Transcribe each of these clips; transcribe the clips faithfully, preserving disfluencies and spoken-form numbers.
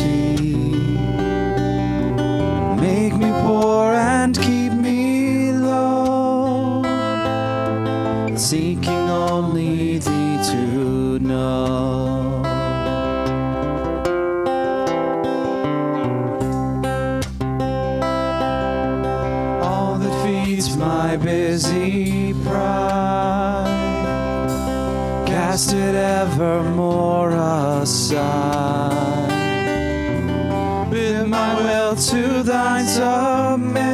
mercy. Make me poor and keep me low, seeking only thee to know. All that feeds my busy pride, cast it evermore aside. Bid my will to thine submit,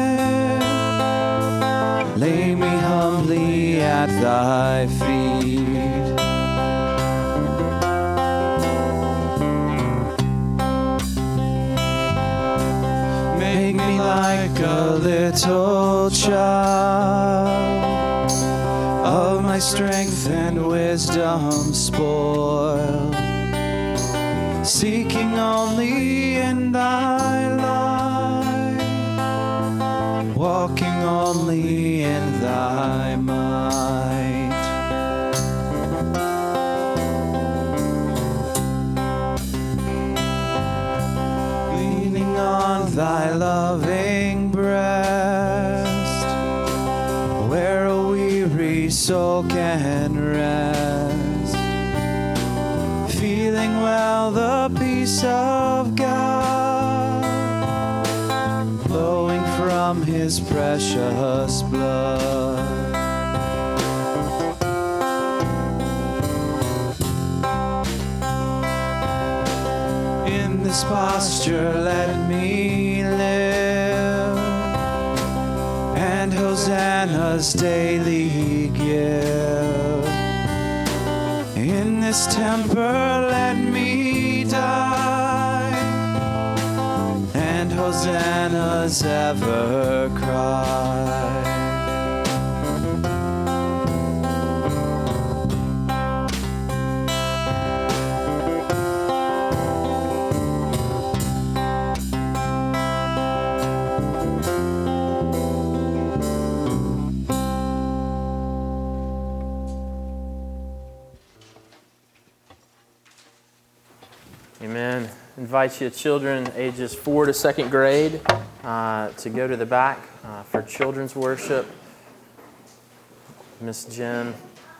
lay me humbly at thy feet. Make me like a little child, of my strength and wisdom spoiled, seeking only in thy light, walking only in thy might. Leaning on thy loving breast, where a weary soul can rest, feeling well the peace of God, flowing from his precious blood. In this posture let me live, and hosannas daily give. In this temper let me die, and hosannas ever cry. Amen. Invite you children ages four to second grade uh, to go to the back uh, for children's worship. Miss Jen.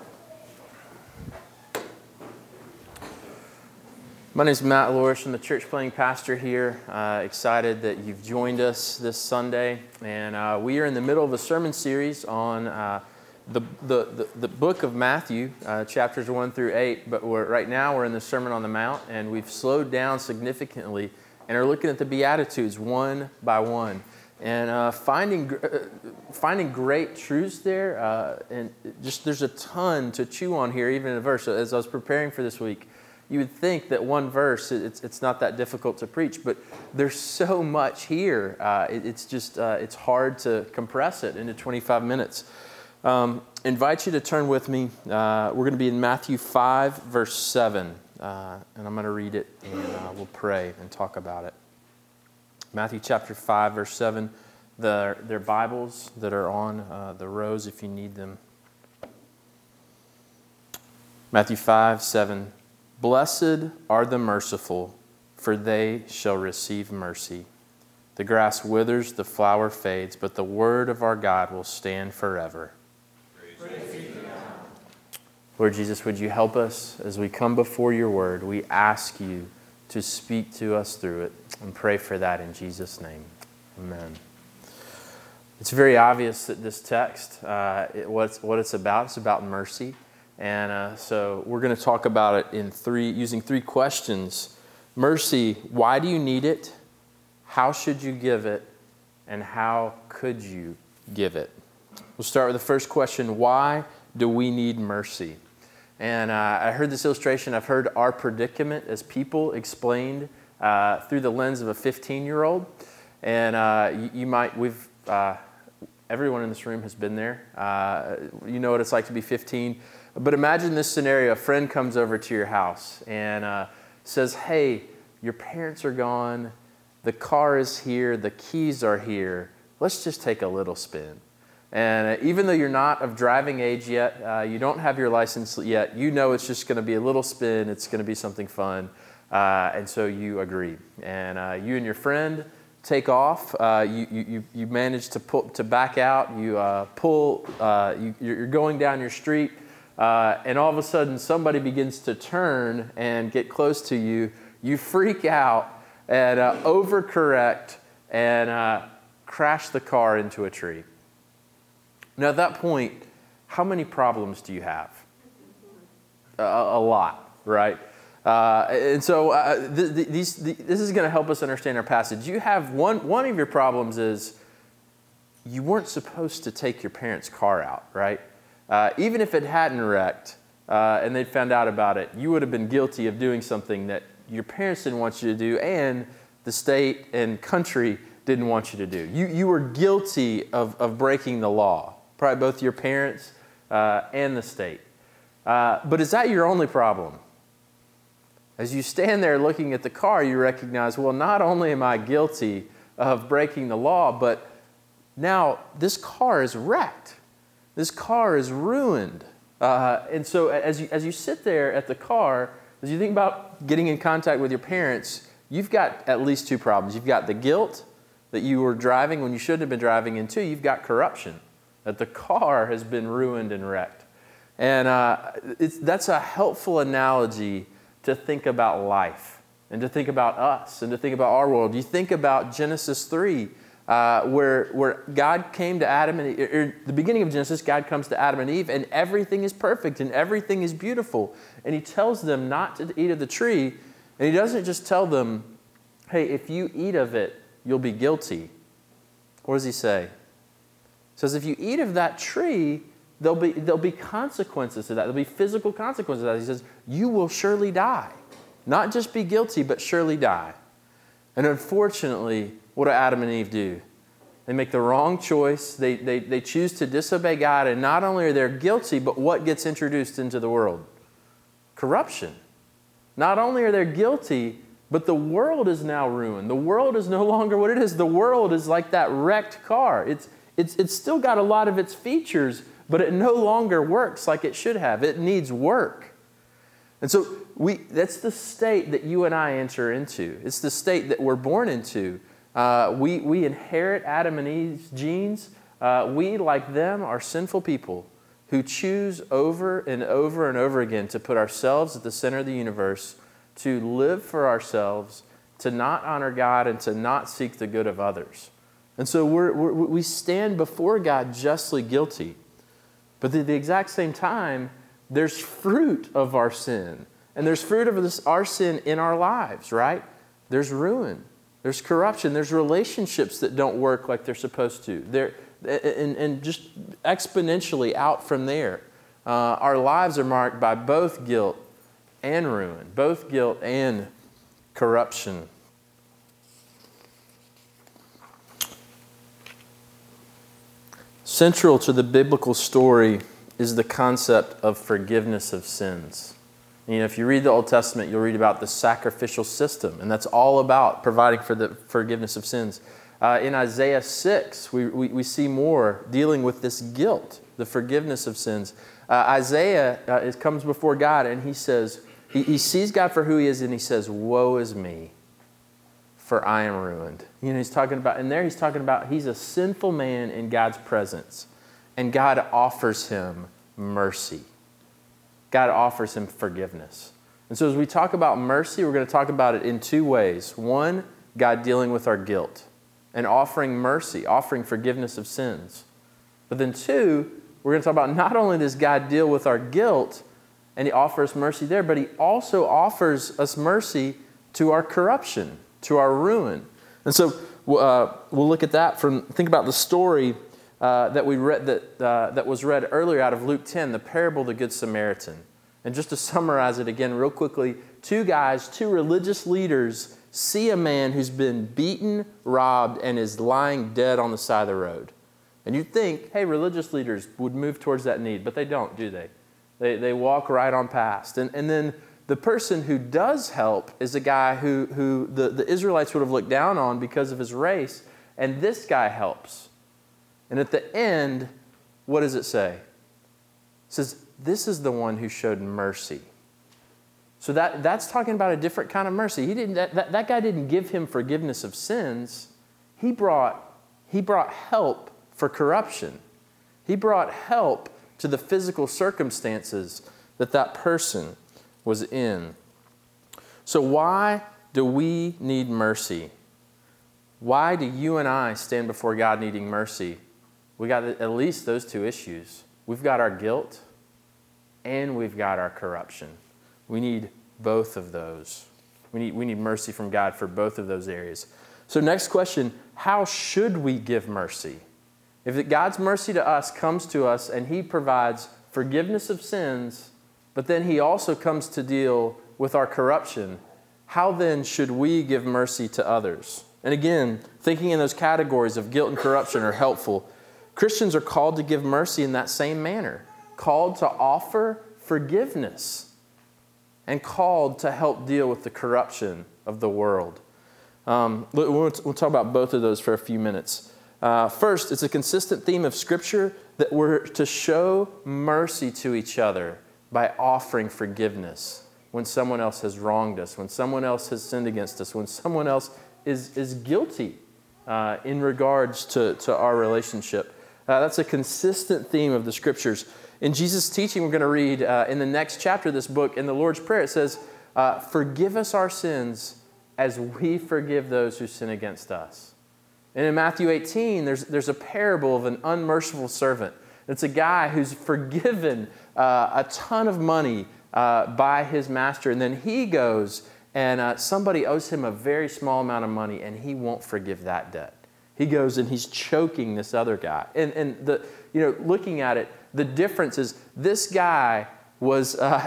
My name is Matt Lorish. I'm the church planting pastor here. Uh, excited that you've joined us this Sunday. And uh, we are in the middle of a sermon series on uh, the, the, the, the book of Matthew, uh, chapters one through eight. But we're, right now we're in the Sermon on the Mount, and we've slowed down significantly and are looking at the Beatitudes one by one. And uh, finding uh, finding great truths there. Uh, and just there's a ton to chew on here, even in a verse. So as I was preparing for this week, you would think that one verse, it's it's not that difficult to preach, but there's so much here. Uh, it, it's just, uh, it's hard to compress it into twenty-five minutes. Um, invite you to turn with me. Uh, we're going to be in Matthew five, verse seven, uh, and I'm going to read it, and uh, we'll pray and talk about it. Matthew chapter five, verse seven. The, their Bibles that are on uh, the rows if you need them. Matthew five, seven. Blessed are the merciful, for they shall receive mercy. The grass withers, the flower fades, but the word of our God will stand forever. Praise be to God. Lord Jesus, would you help us as we come before your word? We ask you to speak to us through it, and pray for that in Jesus' name. Amen. It's very obvious that this text, uh, it, what's, what it's about, it's about mercy. And uh, so we're going to talk about it in three, using three questions. Mercy, why do you need it? How should you give it? And how could you give it? We'll start with the first question. Why do we need mercy? And uh, I heard this illustration. I've heard our predicament as people explained uh, through the lens of a fifteen-year-old. And uh, you, you might, we've, uh, everyone in this room has been there. Uh, you know what it's like to be fifteen. But imagine this scenario. A friend comes over to your house and uh, says, hey, your parents are gone. The car is here. The keys are here. Let's just take a little spin. And uh, even though you're not of driving age yet, uh, you don't have your license yet, you know it's just going to be a little spin. It's going to be something fun. Uh, and so you agree. And uh, you and your friend take off. Uh, you, you, you manage to pull, to back out. You uh, pull, uh, you, you're going down your street. Uh, and all of a sudden, somebody begins to turn and get close to you. You freak out and uh, overcorrect and uh, crash the car into a tree. Now, at that point, how many problems do you have? A, a lot, right? Uh, and so uh, th- th- these, th- this is going to help us understand our passage. You have one, one of your problems is you weren't supposed to take your parents' car out, right? Uh, even if it hadn't wrecked uh, and they'd found out about it, you would have been guilty of doing something that your parents didn't want you to do and the state and country didn't want you to do. You, you were guilty of, of breaking the law, probably both your parents uh, and the state. Uh, but is that your only problem? As you stand there looking at the car, you recognize, well, not only am I guilty of breaking the law, but now this car is wrecked. This car is ruined. Uh, and so as you, as you sit there at the car, as you think about getting in contact with your parents, you've got at least two problems. You've got the guilt that you were driving when you shouldn't have been driving, and two, you've got corruption, that the car has been ruined and wrecked. And uh, it's, that's a helpful analogy to think about life and to think about us and to think about our world. You think about Genesis three, uh, where, where God came to Adam and Eve, or the beginning of Genesis, God comes to Adam and Eve, and everything is perfect and everything is beautiful. And he tells them not to eat of the tree, and he doesn't just tell them, hey, if you eat of it, you'll be guilty. What does he say? He says, if you eat of that tree, there'll be, there'll be consequences to that. There'll be physical consequences to that. He says, you will surely die. Not just be guilty, but surely die. And unfortunately, what do Adam and Eve do? They make the wrong choice. They, they, they choose to disobey God, and not only are they guilty, but what gets introduced into the world? Corruption. Not only are they guilty, but the world is now ruined. The world is no longer what it is. The world is like that wrecked car. It's, it's, it's still got a lot of its features, but it no longer works like it should have. It needs work. And so we that's the state that you and I enter into. It's the state that we're born into. Uh, we, we inherit Adam and Eve's genes. Uh, we, like them, are sinful people who choose over and over and over again to put ourselves at the center of the universe, to live for ourselves, to not honor God, and to not seek the good of others. And so we're, we're, we stand before God justly guilty. But at the exact same time, there's fruit of our sin. And there's fruit of this, our sin in our lives, right? There's ruin. There's corruption. There's relationships that don't work like they're supposed to. They're, and, and just exponentially out from there. Uh, our lives are marked by both guilt and ruin, both guilt and corruption. Central to the biblical story is the concept of forgiveness of sins. You know, if you read the Old Testament, you'll read about the sacrificial system, and that's all about providing for the forgiveness of sins. Uh, in Isaiah six, we, we, we see more dealing with this guilt, the forgiveness of sins. Uh, Isaiah uh, is, comes before God, and he says, he, he sees God for who he is, and he says, woe is me, for I am ruined. You know, he's talking about, and there he's talking about he's a sinful man in God's presence, and God offers him mercy. God offers him forgiveness. And so as we talk about mercy, we're going to talk about it in two ways. One, God dealing with our guilt and offering mercy, offering forgiveness of sins. But then two, we're going to talk about not only does God deal with our guilt and he offers mercy there, but he also offers us mercy to our corruption, to our ruin. And so uh, we'll look at that from, think about the story uh, that we read that uh, that was read earlier out of Luke ten, the parable of the Good Samaritan. And just to summarize it again real quickly, two guys, two religious leaders see a man who's been beaten, robbed, and is lying dead on the side of the road. And you'd think, hey, religious leaders would move towards that need, but they don't, do they? They, they walk right on past. And, and then the person who does help is a guy who, who the, the Israelites would have looked down on because of his race, and this guy helps. And at the end, what does it say? It says, this is the one who showed mercy. So that, that's talking about a different kind of mercy. He didn't, that, that, that guy didn't give him forgiveness of sins. He brought, he brought help for corruption. He brought help to the physical circumstances that that person was in. So why do we need mercy? Why do you and I stand before God needing mercy? We got at least those two issues. We've got our guilt and we've got our corruption. We need both of those. We need, we need mercy from God for both of those areas. So next question, how should we give mercy? If God's mercy to us comes to us and He provides forgiveness of sins, but then He also comes to deal with our corruption, how then should we give mercy to others? And again, thinking in those categories of guilt and corruption are helpful. Christians are called to give mercy in that same manner, called to offer forgiveness, and called to help deal with the corruption of the world. Um, we'll, we'll talk about both of those for a few minutes. Uh, first, it's a consistent theme of Scripture that we're to show mercy to each other by offering forgiveness when someone else has wronged us, when someone else has sinned against us, when someone else is, is guilty uh, in regards to, to our relationship. Uh, that's a consistent theme of the Scriptures. In Jesus' teaching, we're going to read uh, in the next chapter of this book, in the Lord's Prayer, it says, uh, forgive us our sins as we forgive those who sin against us. And in Matthew eighteen, there's, there's a parable of an unmerciful servant. It's a guy who's forgiven uh, a ton of money uh, by his master, and then he goes and uh, somebody owes him a very small amount of money, and he won't forgive that debt. He goes and he's choking this other guy. And, and the, you know, looking at it, the difference is this guy was, uh,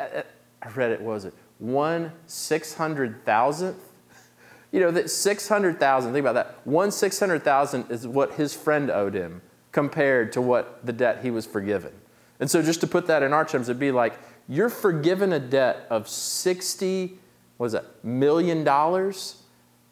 I read it, what was it, one six hundred thousandth? You know, that six hundred thousand, think about that. One six hundred thousand is what his friend owed him compared to what the debt he was forgiven. And so just to put that in our terms, it'd be like, you're forgiven a debt of sixty, what is that, million dollars,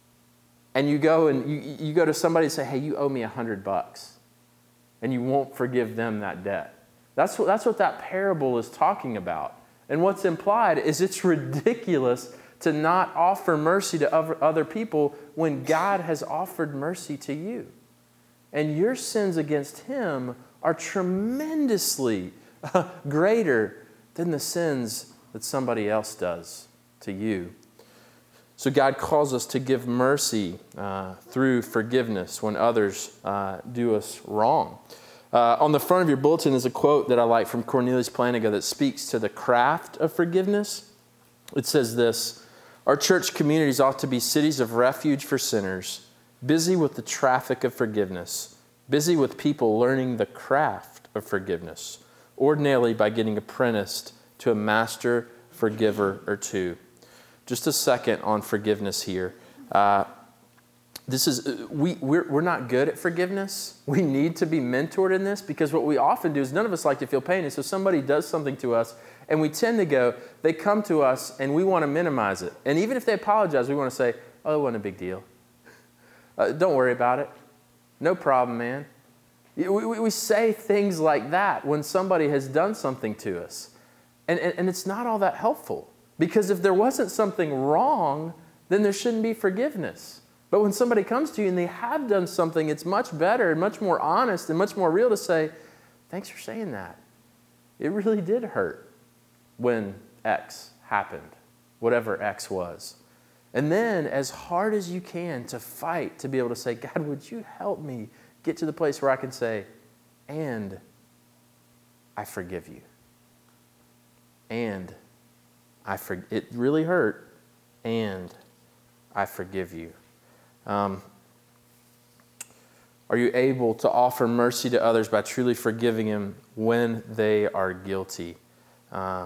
and you go and you, you go to somebody and say, hey, you owe me a hundred bucks, and you won't forgive them that debt. That's what, that's what that parable is talking about. And what's implied is it's ridiculous to not offer mercy to other people when God has offered mercy to you. And your sins against Him are tremendously greater than the sins that somebody else does to you. So God calls us to give mercy uh, through forgiveness when others uh, do us wrong. Uh, on the front of your bulletin is a quote that I like from Cornelius Plantinga that speaks to the craft of forgiveness. It says this, our church communities ought to be cities of refuge for sinners, busy with the traffic of forgiveness, busy with people learning the craft of forgiveness, ordinarily by getting apprenticed to a master forgiver or two. Just a second on forgiveness here. Uh, this is we we're, we're not good at forgiveness. We need to be mentored in this because what we often do is none of us like to feel pain. And so somebody does something to us and we tend to go, they come to us and we want to minimize it. And even if they apologize, we want to say, oh, it wasn't a big deal. Uh, don't worry about it. No problem, man. We, we, we say things like that when somebody has done something to us. And, and, and it's not all that helpful. Because if there wasn't something wrong, then there shouldn't be forgiveness. But when somebody comes to you and they have done something, it's much better and much more honest and much more real to say, thanks for saying that. It really did hurt when X happened, whatever X was. And then, as hard as you can, to fight, to be able to say, God, would you help me get to the place where I can say, and I forgive you. And I for, it really hurt, and I forgive you. Um, are you able to offer mercy to others by truly forgiving them when they are guilty? Uh,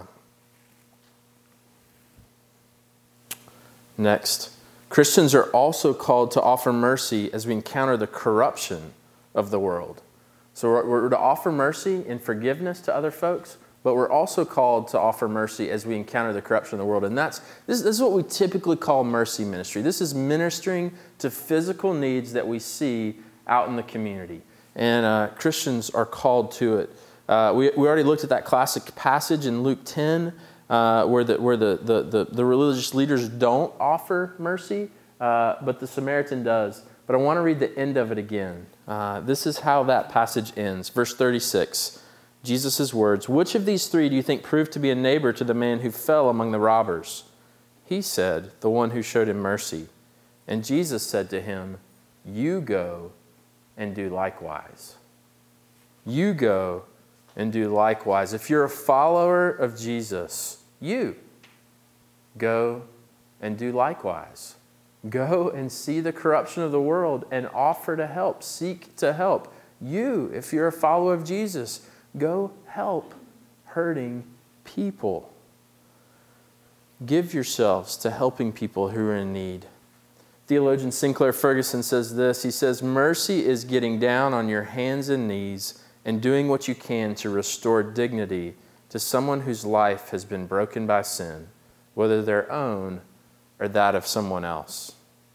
next, Christians are also called to offer mercy as we encounter the corruption of the world. So we're, we're to offer mercy and forgiveness to other folks, but we're also called to offer mercy as we encounter the corruption of the world. And that's this, this is what we typically call mercy ministry. This is ministering to physical needs that we see out in the community. And uh, Christians are called to it. Uh, we, we already looked at that classic passage in Luke ten uh, where, the, where the, the, the, the religious leaders don't offer mercy, uh, but the Samaritan does. But I want to read the end of it again. Uh, this is how that passage ends. Verse thirty-six, Jesus' words, "Which of these three do you think proved to be a neighbor to the man who fell among the robbers?" He said, "The one who showed him mercy." And Jesus said to him, "You go and do likewise." You go and do likewise. If you're a follower of Jesus, you go and do likewise. Go and see the corruption of the world and offer to help, seek to help. You, if you're a follower of Jesus, go help hurting people. Give yourselves to helping people who are in need. Theologian Sinclair Ferguson says this. He says, "Mercy is getting down on your hands and knees and doing what you can to restore dignity to someone whose life has been broken by sin, whether their own or that of someone else."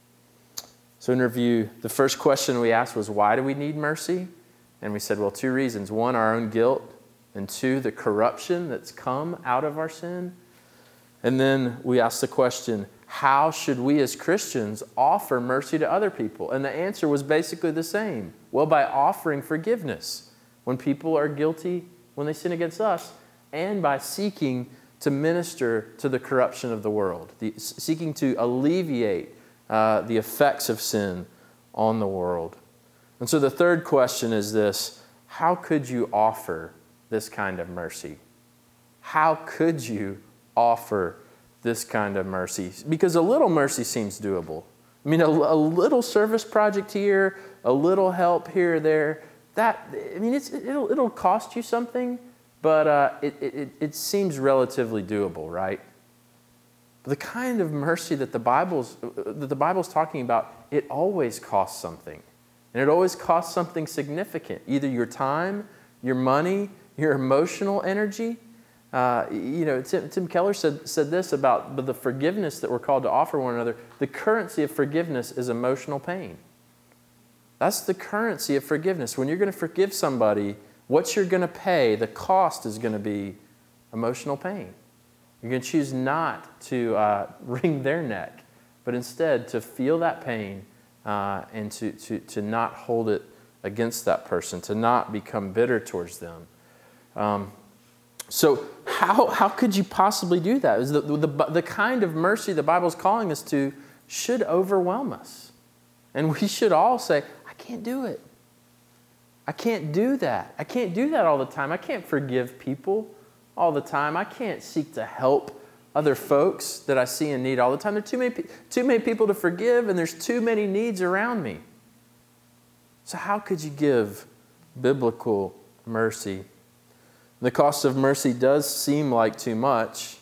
So in review, the first question we asked was, why do we need mercy? And we said, well, two reasons. One, our own guilt, and two, the corruption that's come out of our sin. And then we asked the question, how should we as Christians offer mercy to other people? And the answer was basically the same. Well, by offering forgiveness when people are guilty, when they sin against us, and by seeking to minister to the corruption of the world, the, seeking to alleviate uh, the effects of sin on the world. And so the third question is this: how could you offer this kind of mercy? How could you offer this kind of mercy? Because a little mercy seems doable. I mean, a, a little service project here, a little help here or there, that, I mean, it's, it'll, it'll cost you something, but uh, it, it, it seems relatively doable, right? But the kind of mercy that the Bible's, that the Bible's talking about, it always costs something. And it always costs something significant, either your time, your money, your emotional energy. Uh, you know, Tim, Tim Keller said, said this about the forgiveness that we're called to offer one another. The currency of forgiveness is emotional pain. That's the currency of forgiveness. When you're going to forgive somebody, what you're going to pay, the cost is going to be emotional pain. You're going to choose not to uh, wring their neck, but instead to feel that pain uh, and to, to, to not hold it against that person, to not become bitter towards them. Um, so how, how could you possibly do that? Is the, the, the kind of mercy the Bible's calling us to should overwhelm us. And we should all say, I can't do it. I can't do that. I can't do that all the time. I can't forgive people all the time. I can't seek to help other folks that I see in need all the time. There are too many, too many people to forgive, and there's too many needs around me. So how could you give biblical mercy? The cost of mercy does seem like too much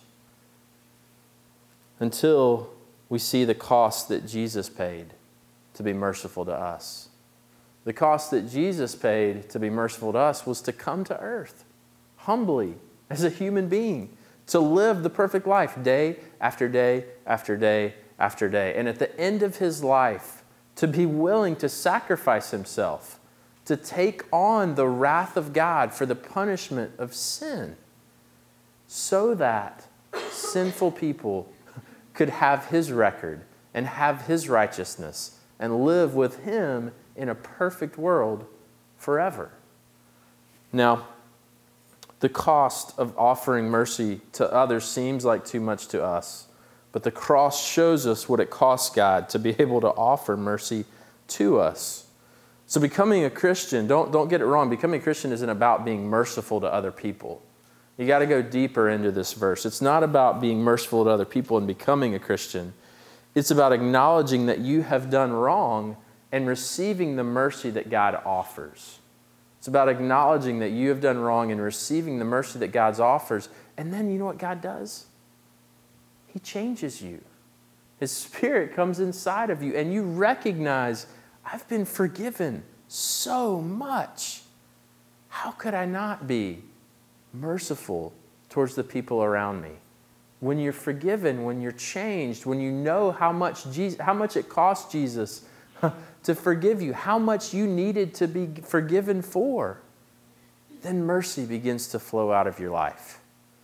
until we see the cost that Jesus paid to be merciful to us. The cost that Jesus paid to be merciful to us was to come to earth humbly as a human being, to live the perfect life day after day after day after day. And at the end of his life, to be willing to sacrifice himself, to take on the wrath of God for the punishment of sin, so that sinful people could have his record and have his righteousness and live with him in a perfect world forever. Now, the cost of offering mercy to others seems like too much to us, but the cross shows us what it costs God to be able to offer mercy to us. So becoming a Christian, don't, don't get it wrong, becoming a Christian isn't about being merciful to other people. You got to go deeper into this verse. It's not about being merciful to other people and becoming a Christian. It's about acknowledging that you have done wrong and receiving the mercy that God offers. It's about acknowledging that you have done wrong and receiving the mercy that God offers. And then you know what God does? He changes you. His Spirit comes inside of you and you recognize, I've been forgiven so much. How could I not be merciful towards the people around me? When you're forgiven, when you're changed, when you know how much Jesus, how much it cost Jesus to forgive you, how much you needed to be forgiven for, then mercy begins to flow out of your life.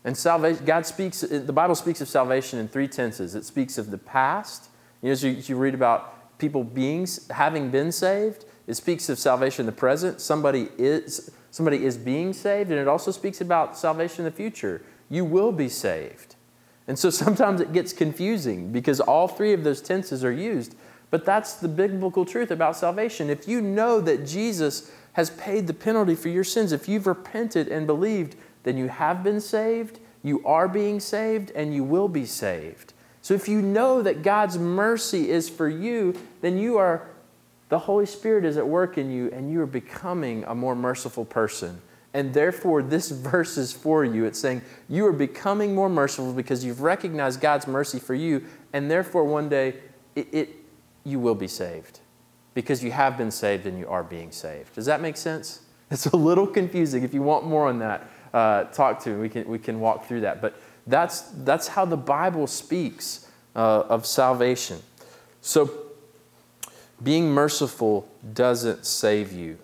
And salvation, God speaks, the Bible speaks of salvation in three tenses. It speaks of the past. You know, as you, as you read about people being, having been saved, it speaks of salvation in the present. Somebody is, somebody is being saved. And it also speaks about salvation in the future. You will be saved. And so sometimes it gets confusing because all three of those tenses are used. But that's the biblical truth about salvation. If you know that Jesus has paid the penalty for your sins, if you've repented and believed, then you have been saved, you are being saved, and you will be saved. So if you know that God's mercy is for you, then you are, the Holy Spirit is at work in you, and you are becoming a more merciful person. And therefore, this verse is for you. It's saying you are becoming more merciful because you've recognized God's mercy for you, and therefore one day it, it you will be saved because you have been saved and you are being saved. Does that make sense? It's a little confusing. If you want more on that, Uh, talk to. We can we can walk through that, but that's that's how the Bible speaks uh, of salvation. So, being merciful doesn't save you;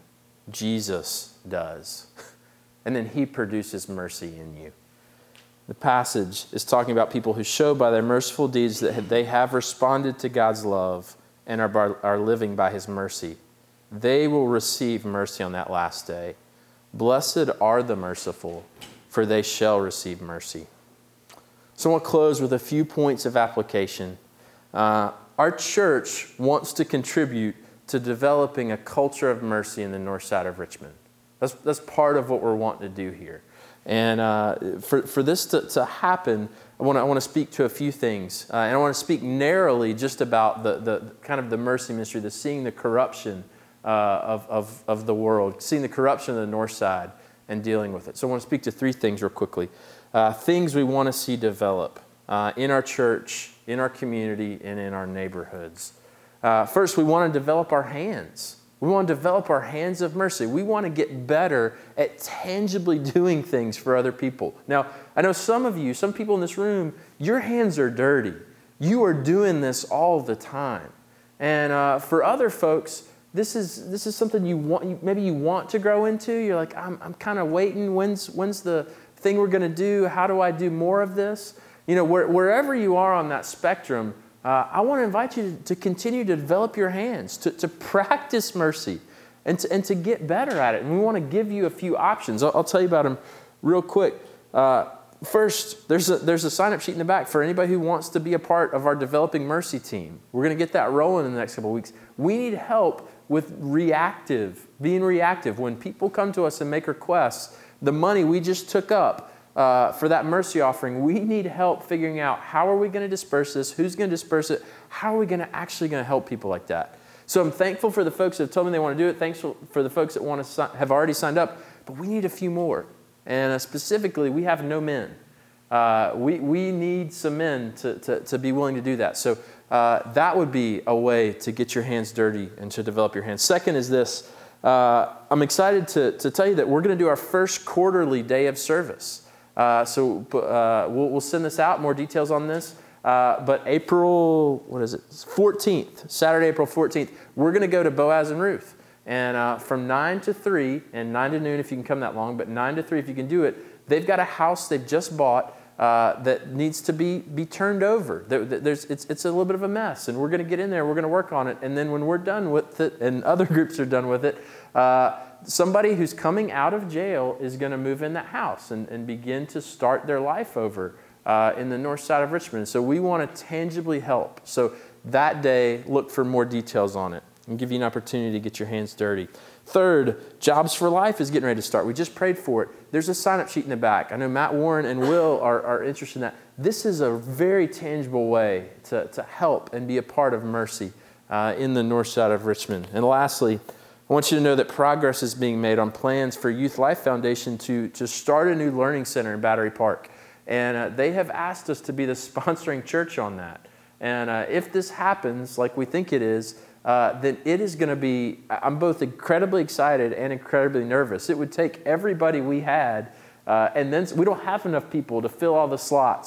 Jesus does, and then He produces mercy in you. The passage is talking about people who show by their merciful deeds that they have responded to God's love and are are living by His mercy. They will receive mercy on that last day. Blessed are the merciful, for they shall receive mercy. So I want to close with a few points of application. Uh, our church wants to contribute to developing a culture of mercy in the north side of Richmond. That's, that's part of what we're wanting to do here. And uh, for, for this to, to happen, I want to I want to speak to a few things. Uh, and I want to speak narrowly just about the, the kind of the mercy ministry, the seeing the corruption Uh, of, of, of the world, seeing the corruption of the north side and dealing with it. So I want to speak to three things real quickly. Uh, things we want to see develop uh, in our church, in our community, and in our neighborhoods. Uh, first, we want to develop our hands. We want to develop our hands of mercy. We want to get better at tangibly doing things for other people. Now, I know some of you, some people in this room, your hands are dirty. You are doing this all the time. And uh, for other folks, This is this is something you want. You, maybe you want to grow into. You're like, I'm I'm kind of waiting. When's when's the thing we're going to do? How do I do more of this? You know, where, wherever you are on that spectrum, uh, I want to invite you to, to continue to develop your hands, to to practice mercy, and to and to get better at it. And we want to give you a few options. I'll, I'll tell you about them real quick. Uh, first, there's a there's a sign up sheet in the back for anybody who wants to be a part of our Developing Mercy team. We're going to get that rolling in the next couple of weeks. We need help with reactive, being reactive. When people come to us and make requests, the money we just took up uh, for that mercy offering, we need help figuring out how are we going to disperse this, who's going to disperse it, how are we going to actually going to help people like that. So I'm thankful for the folks that have told me they want to do it. Thanks for the folks that want to have already signed up, but we need a few more. And uh, specifically, we have no men. Uh, we, we need some men to, to, to be willing to do that. So uh, that would be a way to get your hands dirty and to develop your hands. Second is this. Uh, I'm excited to, to tell you that we're going to do our first quarterly day of service. Uh, so uh, we'll, we'll send this out, more details on this. Uh, but April, what is it, fourteenth, Saturday, April fourteenth, we're going to go to Boaz and Ruth. And uh, from nine to three, and nine to noon if you can come that long, but nine to three if you can do it, they've got a house they've just bought Uh, that needs to be be turned over. There, there's, it's, it's a little bit of a mess, and we're going to get in there, we're going to work on it, and then when we're done with it, and other groups are done with it, uh, somebody who's coming out of jail is going to move in that house and, and begin to start their life over uh, in the north side of Richmond. So we want to tangibly help. So that day, look for more details on it and give you an opportunity to get your hands dirty. Third, Jobs for Life is getting ready to start. We just prayed for it. There's a sign-up sheet in the back. I know Matt Warren and Will are, are interested in that. This is a very tangible way to, to help and be a part of mercy uh, in the north side of Richmond. And lastly, I want you to know that progress is being made on plans for Youth Life Foundation to, to start a new learning center in Battery Park. And uh, they have asked us to be the sponsoring church on that. And uh, if this happens, like we think it is, Uh, then it is going to be, I'm both incredibly excited and incredibly nervous. It would take everybody we had, uh, and then we don't have enough people to fill all the slots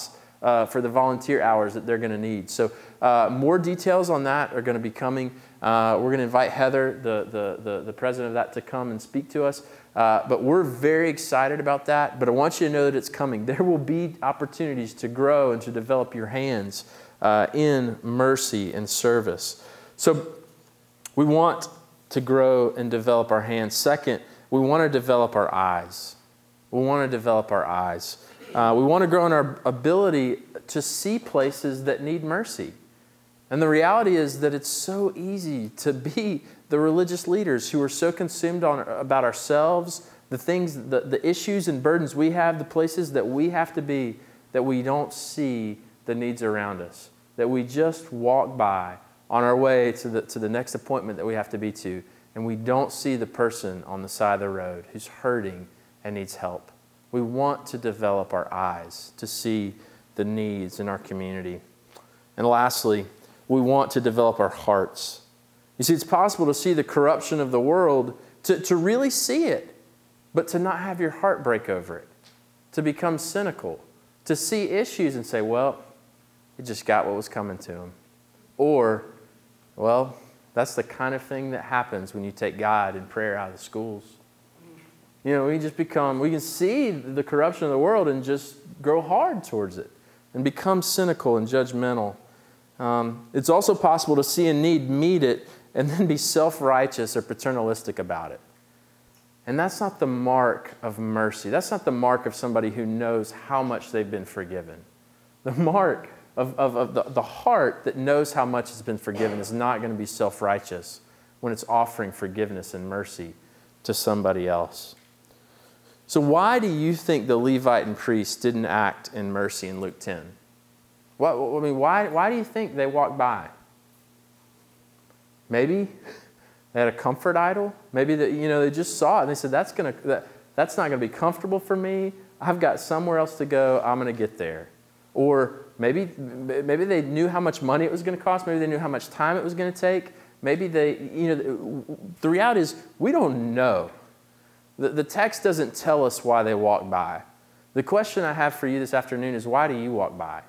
uh, for the volunteer hours that they're going to need. So uh, more details on that are going to be coming. Uh, we're going to invite Heather, the, the, the, the president of that, to come and speak to us. Uh, but we're very excited about that. But I want you to know that it's coming. There will be opportunities to grow and to develop your hands uh, in mercy and service. So we want to grow and develop our hands. Second, we want to develop our eyes. We want to develop our eyes. Uh, we want to grow in our ability to see places that need mercy. And the reality is that it's so easy to be the religious leaders who are so consumed on about ourselves, the things, the, the issues and burdens we have, the places that we have to be, that we don't see the needs around us, that we just walk by on our way to the, to the next appointment that we have to be to, and we don't see the person on the side of the road who's hurting and needs help. We want to develop our eyes to see the needs in our community. And lastly, we want to develop our hearts. You see, it's possible to see the corruption of the world, to, to really see it, but to not have your heart break over it, to become cynical, to see issues and say, well, it just got what was coming to him. Or, well, that's the kind of thing that happens when you take God and prayer out of the schools. You know, we just become, we can see the corruption of the world and just grow hard towards it and become cynical and judgmental. Um, it's also possible to see a need, meet it, and then be self-righteous or paternalistic about it. And that's not the mark of mercy. That's not the mark of somebody who knows how much they've been forgiven. The mark of, of, of the, the heart that knows how much has been forgiven is not going to be self-righteous when it's offering forgiveness and mercy to somebody else. So why do you think the Levite and priest didn't act in mercy in Luke ten? What, I mean, why, why do you think they walked by? Maybe they had a comfort idol. Maybe that, you know, they just saw it and they said, that's gonna that, that's not going to be comfortable for me. I've got somewhere else to go. I'm going to get there. Or maybe maybe they knew how much money it was going to cost. Maybe they knew how much time it was going to take. Maybe they, you know, the reality is we don't know. The, the text doesn't tell us why they walked by. The question I have for you this afternoon is, why do you walk by?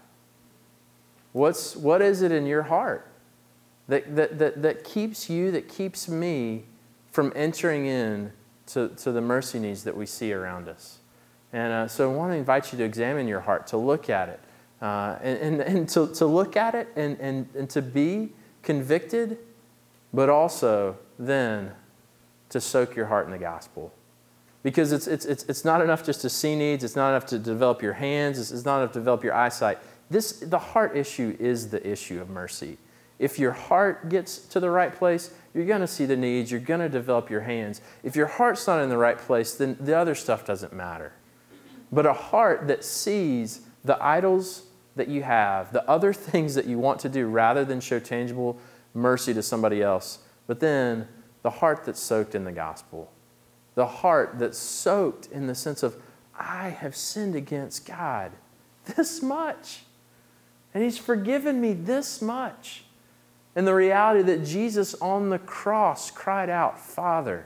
What's, what is it in your heart that, that, that, that keeps you, that keeps me from entering in to, to the mercy needs that we see around us? And uh, so I want to invite you to examine your heart, to look at it, uh, and, and, and to, to look at it and, and, and to be convicted, but also then to soak your heart in the gospel. Because it's, it's, it's, it's not enough just to see needs. It's not enough to develop your hands. It's, it's not enough to develop your eyesight. This, the heart issue is the issue of mercy. If your heart gets to the right place, you're going to see the needs. You're going to develop your hands. If your heart's not in the right place, then the other stuff doesn't matter. But a heart that sees the idols that you have, the other things that you want to do, rather than show tangible mercy to somebody else, but then the heart that's soaked in the gospel. The heart that's soaked in the sense of, I have sinned against God this much. And He's forgiven me this much. And the reality that Jesus on the cross cried out, Father,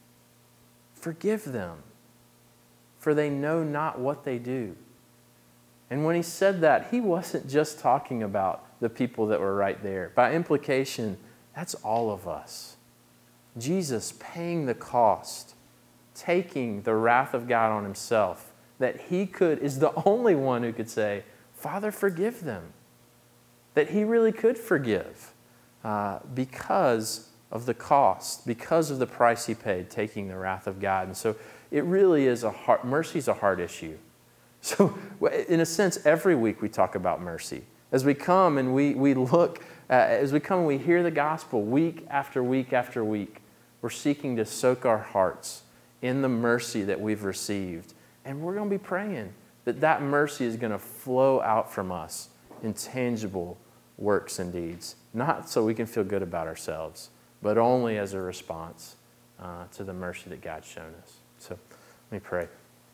forgive them, for they know not what they do. And when He said that, He wasn't just talking about the people that were right there. By implication, that's all of us. Jesus paying the cost, taking the wrath of God on Himself, that He could, is the only one who could say, Father, forgive them. That He really could forgive uh, because of the cost, because of the price He paid, taking the wrath of God. And so it really is a heart, mercy is a heart issue. So in a sense, every week we talk about mercy. As we come and we, we look, uh, as we come and we hear the gospel week after week after week, we're seeking to soak our hearts in the mercy that we've received. And we're going to be praying that that mercy is going to flow out from us in tangible works and deeds. Not so we can feel good about ourselves, but only as a response uh, to the mercy that God's shown us. So let me pray.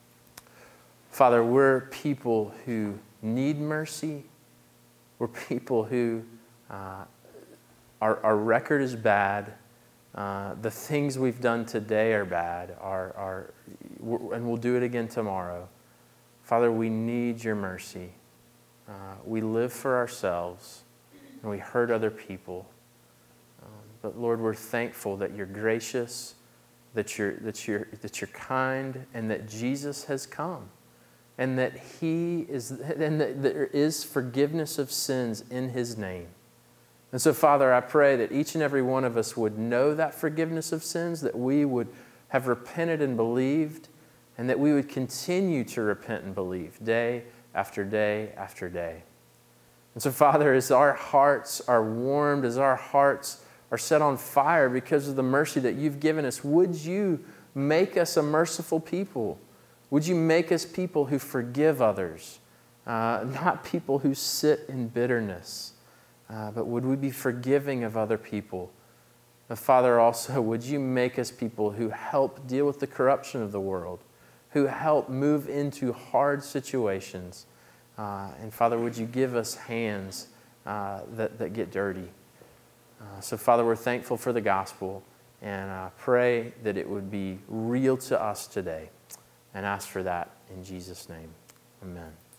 Father, we're people who need mercy. We're people who, uh, our, our record is bad. Uh, the things we've done today are bad, are, are, and we'll do it again tomorrow. Father, we need your mercy. Uh, we live for ourselves, and we hurt other people. Um, but Lord, we're thankful that you're gracious, that you're, that you're, that you're kind, and that Jesus has come. And that he is, and that there is forgiveness of sins in his name. And so, Father, I pray that each and every one of us would know that forgiveness of sins, that we would have repented and believed, and that we would continue to repent and believe day after day after day. And so, Father, as our hearts are warmed, as our hearts are set on fire because of the mercy that you've given us, would you make us a merciful people? Would you make us people who forgive others, uh, not people who sit in bitterness, uh, but would we be forgiving of other people? But Father, also, would you make us people who help deal with the corruption of the world, who help move into hard situations? Uh, and Father, would you give us hands uh, that, that get dirty? Uh, so Father, we're thankful for the gospel, and uh, pray that it would be real to us today. And ask for that in Jesus' name. Amen.